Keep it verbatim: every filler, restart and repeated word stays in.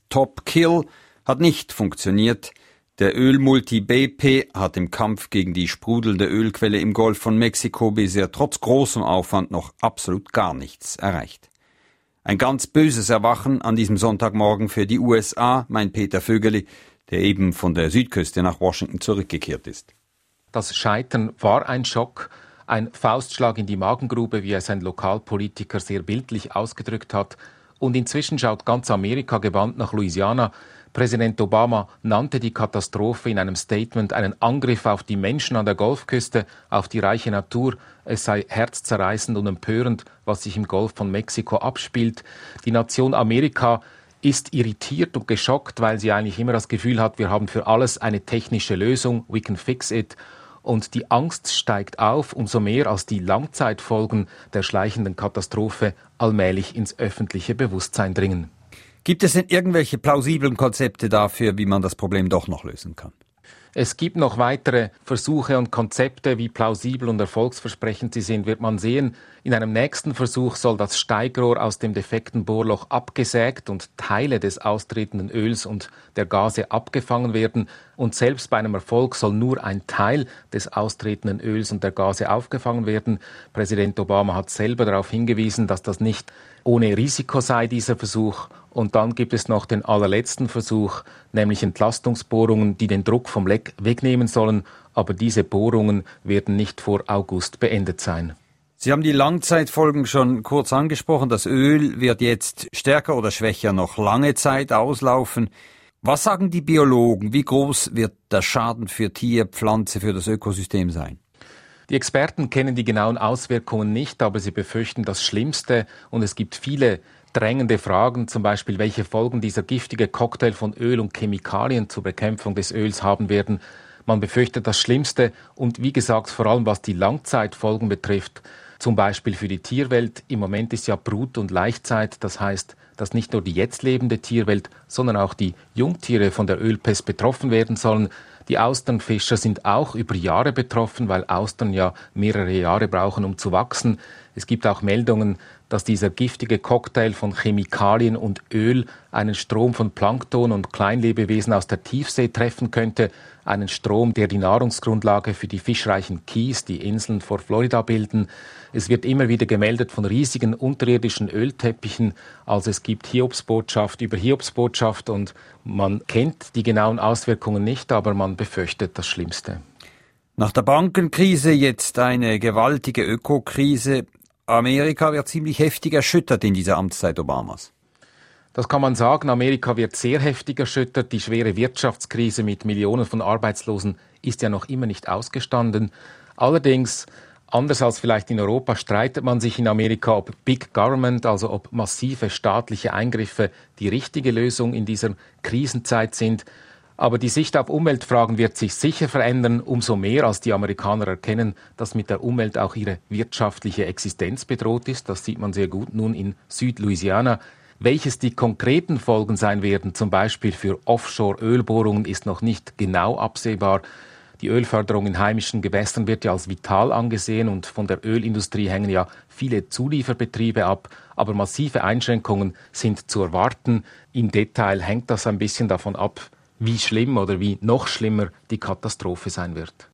Top Kill hat nicht funktioniert. Der Ölmulti B P hat im Kampf gegen die sprudelnde Ölquelle im Golf von Mexiko bisher trotz großem Aufwand noch absolut gar nichts erreicht. Ein ganz böses Erwachen an diesem Sonntagmorgen für die U S A, meint Peter Vögeli, der eben von der Südküste nach Washington zurückgekehrt ist. Das Scheitern war ein Schock, ein Faustschlag in die Magengrube, wie es ein Lokalpolitiker sehr bildlich ausgedrückt hat. Und inzwischen schaut ganz Amerika gebannt nach Louisiana. Präsident Obama nannte die Katastrophe in einem Statement einen Angriff auf die Menschen an der Golfküste, auf die reiche Natur. Es sei herzzerreißend und empörend, was sich im Golf von Mexiko abspielt. Die Nation Amerika ist irritiert und geschockt, weil sie eigentlich immer das Gefühl hat, wir haben für alles eine technische Lösung, we can fix it. Und die Angst steigt auf, umso mehr als die Langzeitfolgen der schleichenden Katastrophe allmählich ins öffentliche Bewusstsein dringen. Gibt es denn irgendwelche plausiblen Konzepte dafür, wie man das Problem doch noch lösen kann? Es gibt noch weitere Versuche und Konzepte, wie plausibel und erfolgsversprechend sie sind, wird man sehen. In einem nächsten Versuch soll das Steigrohr aus dem defekten Bohrloch abgesägt und Teile des austretenden Öls und der Gase abgefangen werden. Und selbst bei einem Erfolg soll nur ein Teil des austretenden Öls und der Gase aufgefangen werden. Präsident Obama hat selber darauf hingewiesen, dass das nicht ohne Risiko sei, dieser Versuch. Und dann gibt es noch den allerletzten Versuch, nämlich Entlastungsbohrungen, die den Druck vom Leck wegnehmen sollen. Aber diese Bohrungen werden nicht vor August beendet sein. Sie haben die Langzeitfolgen schon kurz angesprochen. Das Öl wird jetzt stärker oder schwächer noch lange Zeit auslaufen. Was sagen die Biologen? Wie groß wird der Schaden für Tier, Pflanze, für das Ökosystem sein? Die Experten kennen die genauen Auswirkungen nicht, aber sie befürchten das Schlimmste. Und es gibt viele drängende Fragen, zum Beispiel, welche Folgen dieser giftige Cocktail von Öl und Chemikalien zur Bekämpfung des Öls haben werden. Man befürchtet das Schlimmste und wie gesagt, vor allem was die Langzeitfolgen betrifft, zum Beispiel für die Tierwelt. Im Moment ist ja Brut- und Laichzeit, das heißt, dass nicht nur die jetzt lebende Tierwelt, sondern auch die Jungtiere von der Ölpest betroffen werden sollen. Die Austernfischer sind auch über Jahre betroffen, weil Austern ja mehrere Jahre brauchen, um zu wachsen. Es gibt auch Meldungen, dass dieser giftige Cocktail von Chemikalien und Öl einen Strom von Plankton und Kleinlebewesen aus der Tiefsee treffen könnte. Einen Strom, der die Nahrungsgrundlage für die fischreichen Keys, die Inseln vor Florida, bilden. Es wird immer wieder gemeldet von riesigen unterirdischen Ölteppichen. Also es gibt Hiobsbotschaft über Hiobsbotschaft und man kennt die genauen Auswirkungen nicht, aber man befürchtet das Schlimmste. Nach der Bankenkrise jetzt eine gewaltige Ökokrise. Amerika wird ziemlich heftig erschüttert in dieser Amtszeit Obamas. Das kann man sagen. Amerika wird sehr heftig erschüttert. Die schwere Wirtschaftskrise mit Millionen von Arbeitslosen ist ja noch immer nicht ausgestanden. Allerdings, anders als vielleicht in Europa, streitet man sich in Amerika, ob Big Government, also ob massive staatliche Eingriffe die richtige Lösung in dieser Krisenzeit sind. Aber die Sicht auf Umweltfragen wird sich sicher verändern, umso mehr als die Amerikaner erkennen, dass mit der Umwelt auch ihre wirtschaftliche Existenz bedroht ist. Das sieht man sehr gut nun in Süd-Louisiana. Welches die konkreten Folgen sein werden, zum Beispiel für Offshore-Ölbohrungen, ist noch nicht genau absehbar. Die Ölförderung in heimischen Gewässern wird ja als vital angesehen und von der Ölindustrie hängen ja viele Zulieferbetriebe ab. Aber massive Einschränkungen sind zu erwarten. Im Detail hängt das ein bisschen davon ab, wie schlimm oder wie noch schlimmer die Katastrophe sein wird.